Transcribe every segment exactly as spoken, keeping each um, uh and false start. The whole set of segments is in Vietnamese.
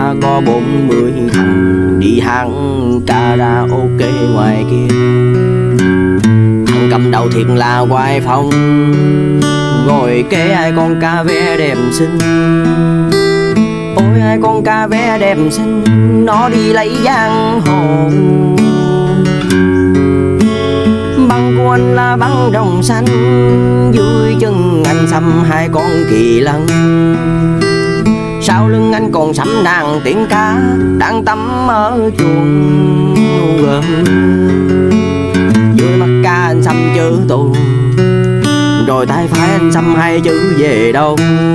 ta có bốn mươi thằng đi hẳn karaoke ngoài kia. Thằng cầm đầu thiệt là hoài phong, ngồi kế ai con ca vé đẹp xinh. Ôi ai con ca vé đẹp xinh, nó đi lấy giang hồ. Băng của anh là băng rồng xanh, dưới chân anh xăm hai con kỳ lân. Sau lưng anh còn sắm nàng tiếng cá đang tắm ở chuồng. Dưới mắt ca anh xăm chữ tù, rồi tay phải anh xăm hai chữ về đâu.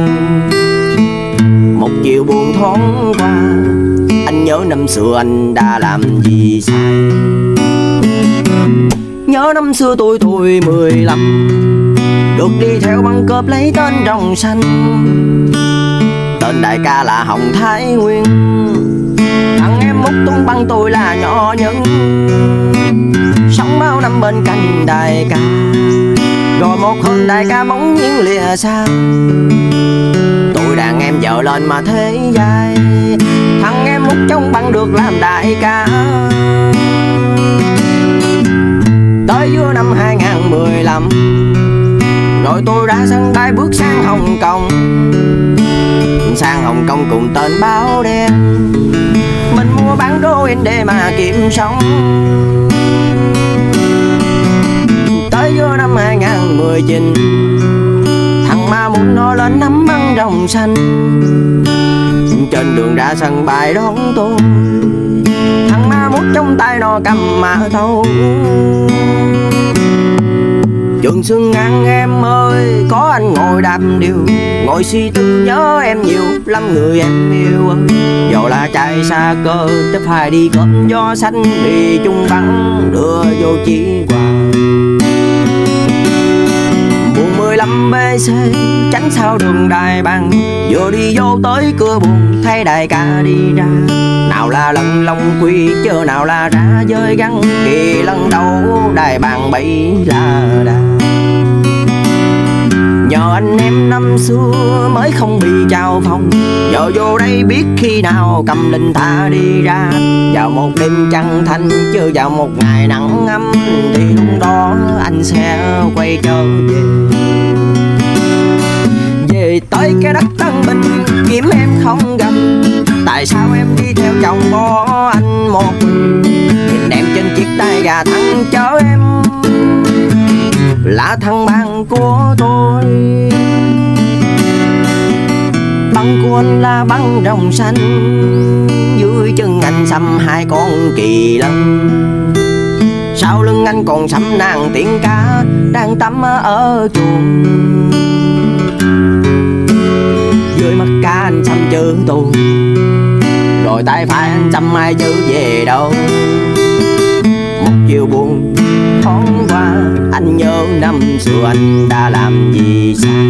Một chiều buồn thoáng qua, anh nhớ năm xưa anh đã làm gì sai. Nhớ năm xưa tôi tuổi mười lăm, được đi theo băng cướp lấy tên rồng xanh. Tên đại ca là Hồng Thái Nguyên, thằng em múc tung băng tôi là nhỏ nhân. Sống bao năm bên cạnh đại ca, rồi một hôm đại ca bỗng nhiên lìa xa. Tôi đàn em vợ lên mà thế vai, thằng em múc trong băng được làm đại ca. Tới giữa năm hai nghìn mười lăm, rồi tôi đã sân bay bước sang Hồng Kông. Sang Hồng Kông cùng tên báo đen, mình mua bán heroin để mà kiếm sống. Tới giữa năm hai nghìn mười chín, thằng ma muốn nó lên nắm băng rồng xanh. Trên đường ra sân bay đón tôi, thằng ma mút trong tay nó cầm mã tấu. Trường Xuân An em ơi, có anh ngồi đạp điều, ngồi suy tư nhớ em nhiều lắm người em yêu ơi. Dẫu là trai xa cơ, chấp hai đi cơm gió xanh, đi chung băng đưa vô chỉ quà. Buồn mười lăm bê xê, tránh sau đường Đài Bằng, vừa đi vô tới cửa buồn, thấy đại ca đi ra. Nào là lần long quy, chứ nào là ra chơi găng, kỳ lần đầu Đài Bằng bấy là đà. Nhờ anh em năm xưa mới không bị trao phòng, giờ vô đây biết khi nào cầm linh thả đi ra. Vào một đêm trăng thanh, chứ vào một ngày nắng ấm, thì lúc đó anh sẽ quay trở về. Về tới cái đất Tân Bình kiếm em không gặp, tại sao em đi theo chồng bỏ anh một mình. Nhìn em trên chiếc tay gà thằng chở em, là thằng bạn của tôi. Băng của anh là băng rồng xanh, dưới chân anh xăm hai con kỳ lân. Sau lưng anh còn xăm nàng tiếng cá đang tắm ở chuồng. Dưới mắt cá anh xăm chữ tù, rồi tay phải anh xăm hai chữ về đâu. Một chiều buồn thoáng qua, anh nhớ năm xưa anh đã làm gì sai.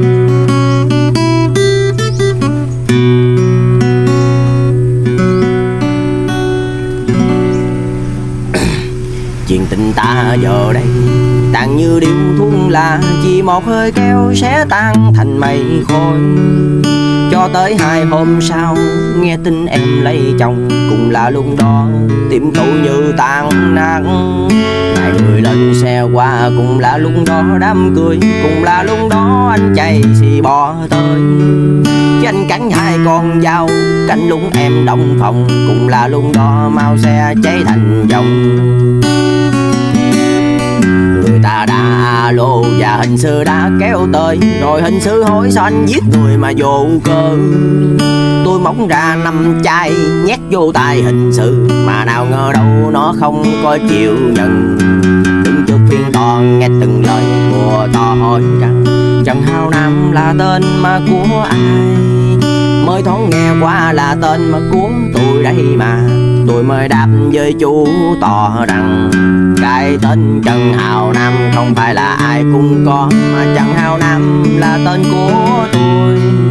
Chuyện tình ta giờ đây tàn như điếu thuốc lá, chỉ một hơi kéo sẽ tan thành mây khói. Cho tới hai hôm sau nghe tin em lấy chồng, cũng là lúc đó tim tôi như tan nát. Ngày người lên xe qua, cũng là lúc đó đám cưới, cũng là lúc đó anh chạy xì bò tới. Chứ anh cắn hai con dao cạnh lúc em động phòng, cũng là lúc đó mau xe cháy thành dòng. Người ta đã alo và hình sự đã kéo tới, rồi hình sự hỏi sao anh giết người mà vô cơ. Tôi móc ra năm chai nhét vô tay hình sự, mà nào ngờ đâu nó không có chịu nhận. Đứng trước phiên tòa nghe từng lời của tòa hỏi rằng Trần Hào Nam là tên mà của ai. Mới thoáng nghe qua là tên mà của tôi đây mà. Tôi mới đáp với chú tòa rằng cái tên Trần Hào Nam không phải là ai cũng có, mà Trần Hào Nam là tên của tôi.